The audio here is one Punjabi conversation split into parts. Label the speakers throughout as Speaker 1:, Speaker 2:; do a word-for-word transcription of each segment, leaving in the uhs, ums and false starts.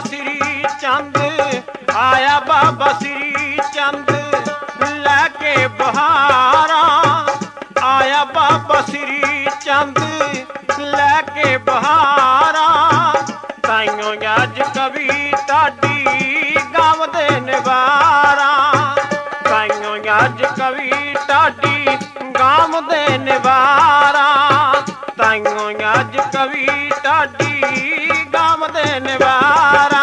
Speaker 1: ਸ੍ਰੀ ਚੰਦ, ਆਇਆ ਬਾਬਾ ਸ੍ਰੀ ਚੰਦ ਲੈ ਕੇ ਬਹਾਰਾਂ, ਆਇਆ ਬਾਬਾ ਸ੍ਰੀ ਚੰਦ ਲੈ ਕੇ ਬਹਾਰਾਂ। ਤਾਈਓ ਅੱਜ ਕਵੀ ਢਾਡੀ ਗਾਵਦੇ ਨੇ ਵਾਰਾਂ, ਤਾਈਓ ਅੱਜ ਕਵੀ ਢਾਡੀ ਗਾਵਦੇ ਨੇ ਵਾਰਾਂ, ਤਾਈਓ ਅੱਜ ਕਵੀ ਢਾਡੀ ਗਾਵਦੇ ਨੇ ਵਾਰਾਂ।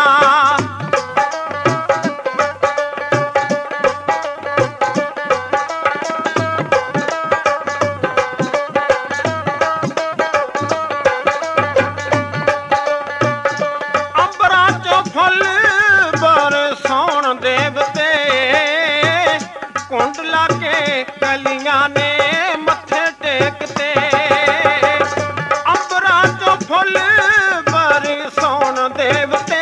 Speaker 1: ਅੰਬਰਾਂ ਚੋਂ ਫੁੱਲ ਬਰਸਾਉਣ ਦੇਵਤੇ, ਕੁੰਡ ਲਾ ਕੇ ਕਲੀਆਂ ਨੇ ਮੱਥੇ ਟੇਕਤੇ। ਅੰਬਰਾਂ ਚੋਂ ਫੁੱਲ ਬਰਸਾਉਣ ਦੇਵਤੇ,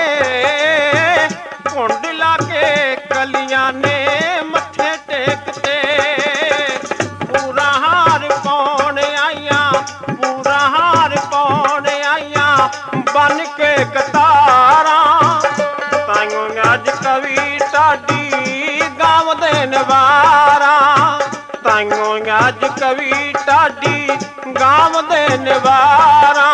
Speaker 1: ਕੁੰਡ ਲਾ ਕੇ ਕਲੀਆਂ ਨੇ ਮੱਥੇ ਟੇਕਤੇ। ਪੂਰਾ ਹਾਰ ਪਾਉਣ ਆਈਆਂ, ਪੂਰਾ ਹਾਰ ਪਾਉਣ ਆਈਆਂ ਬਨ ਕੇ ਕਤਾਰਾਂ। ਤਾਈਓ ਅੱਜ ਕਵੀ ਢਾਡੀ ਗਾਵਦੇ ਨੇ ਵਾਰਾਂ, ਤਾਈਓ ਅੱਜ ਕਵੀ ਢਾਡੀ ਗਾਵਦੇ ਨੇ ਵਾਰਾਂ।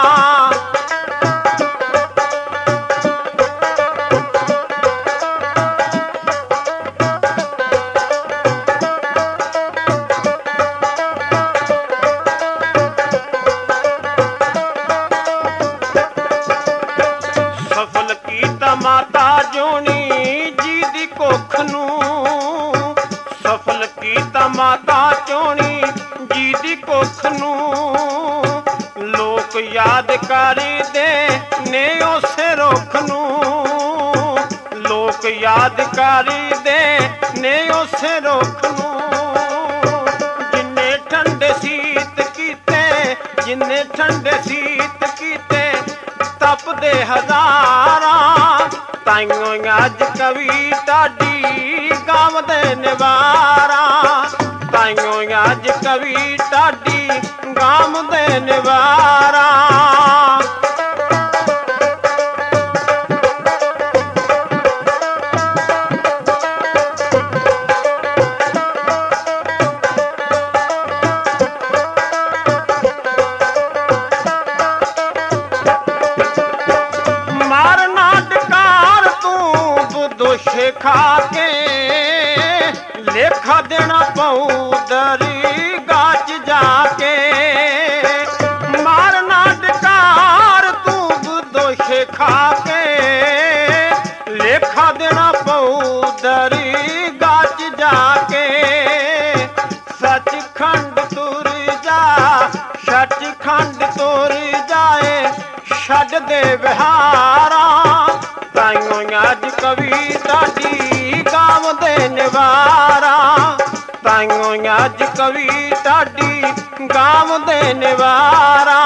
Speaker 1: ਸਫਲ ਕੀਤਾ ਮਾਤਾ ਜੋਨੀ ਜੀ ਦੀ ਕੁੱਖ ਨੂੰ, ਸਫਲ ਕੀਤਾ ਮਾਤਾ ਜੋਨੀ ਜੀ ਦੀ ਕੁੱਖ ਨੂੰ। ਲੋਕ ਯਾਦ ਕਰਦੇ ਨੇ ਉਸੇ ਰੁੱਖ ਨੂੰ, ਲੋਕ ਯਾਦ ਕਰਦੇ ਨੇ ਉਸੇ ਰੁੱਖ ਨੂੰ। ਜਿੰਨੇ ਠੰਡੇ ਸੀਤ ਕੀਤੇ, ਜਿੰਨੇ ਠੰਡੇ ਸੀਤ ਕੀਤੇ ਤਪਦੇ ਹਜ਼ਾਰਾਂ। ਤਾਈਓ ਅੱਜ ਕਵੀ ਢਾਡੀ ਗਾਵਦੇ ਨੇ ਵਾਰਾਂ, ਤਾਈਓ ਅੱਜ ਕਵੀ ਢਾਡੀ ਗਾਵਦੇ ਨੇ ਵਾਰਾਂ। ਮਾਰਨਾ ਡਕਾਰ ਤੂੰ ਬਦੋਸ਼ੇ ਖਾ ਕੇ, ਲੇਖਾ ਦੇਣਾ ਪਊ ਦਰਗਾਹ 'ਚ ਜਾ ਕੇ। ਮਾਰਨਾ ਡਕਾਰ ਤੂੰ ਬਦੋਸ਼ੇ ਖਾ ਕੇ, ਲੇਖਾ ਦੇਣਾ ਪਊ ਦਰਗਾਹ 'ਚ ਜਾ ਕੇ। ਸੱਚਖੰਡ ਤੁਰ ਜਾ, ਸੱਚਖੰਡ ਤੁਰ ਜਾਏ ਛੱਡ ਦੇ ਵਿਹਾਰਾਂ। ਤਾਈਓ ਅੱਜ ਕਵੀ ਢਾਡੀ ਗਾਵਦੇ ਨੇ ਵਾਰਾਂ, ਤਾਈਓ ਅੱਜ ਕਵੀ ਢਾਡੀ ਗਾਵਦੇ ਨੇ ਵਾਰਾਂ।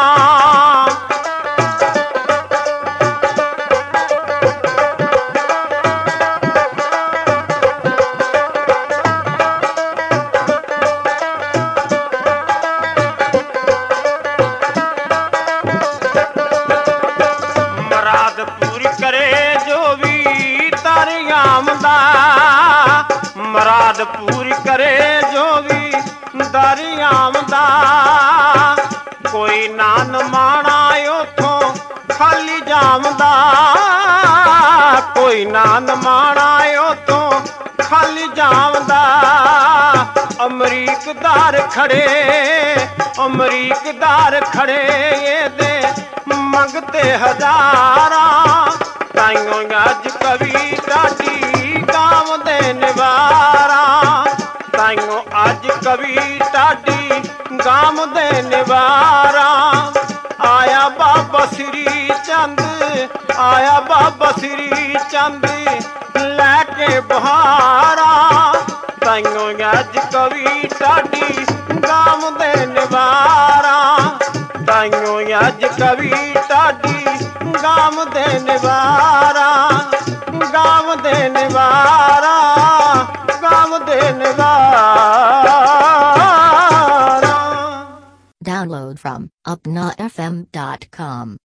Speaker 1: ਮੁਰਾਦ ਪੂਰੀ ਕਰੇ ਜੋ ਵੀ ਤਰਿਆਮ ਦਾ, ਮੁਰਾਦ ਪੂਰੀ ਕਰੇ ਜੋ ਵੀ ਦਰਿਆਮ ਦਾ। ਕੋਈ ਨਾ ਨਮਾਣਾ ਉਥੋਂ ਖਾਲੀ ਜਾਮਦਾ, ਕੋਈ ਨਾ ਨਮਾਣਾ ਉਥੋਂ ਖਾਲੀ ਜਾਮਦਾ। ਅਮਰੀਕਦਾਰ ਖੜੇ, ਅਮਰੀਕਦਾਰ ਖੜੇ ਇਹਦੇ ਮੰਗਤੇ ਹਜ਼ਾਰਾਂ। ਤਾਈਓ ਅੱਜ ਕਵੀ ਢਾਡੀ ਗਾਵਦੇ ਨੇ ਵਾਰਾਂ, ਤਾਈਓ ਅੱਜ ਕਵੀ ਢਾਡੀ ਗਾਵਦੇ ਨੇ ਵਾਰਾਂ। ਆਇਆ ਬਾਬਾ ਸ੍ਰੀ ਚੰਦ, ਆਇਆ ਬਾਬਾ ਸ੍ਰੀ ਚੰਦ ਲੈ ਕੇ ਬਹਾਰਾਂ। ਤਾਈਓ ਅੱਜ ਕਵੀ ਢਾਡੀ ਗਾਵਦੇ ਨੇ ਵਾਰਾਂ, ਤਾਈਓ ਅੱਜ ਕਵੀ ਢਾਡੀ ਗਾਵਦੇ ਨੇ ਵਾਰਾਂ, ਗਾਵਦੇ ਨੇ ਵਾਰਾਂ, ਗਾਵਦੇ ਨੇ ਵਾਰਾਂ।
Speaker 2: Download from upna f m dot com.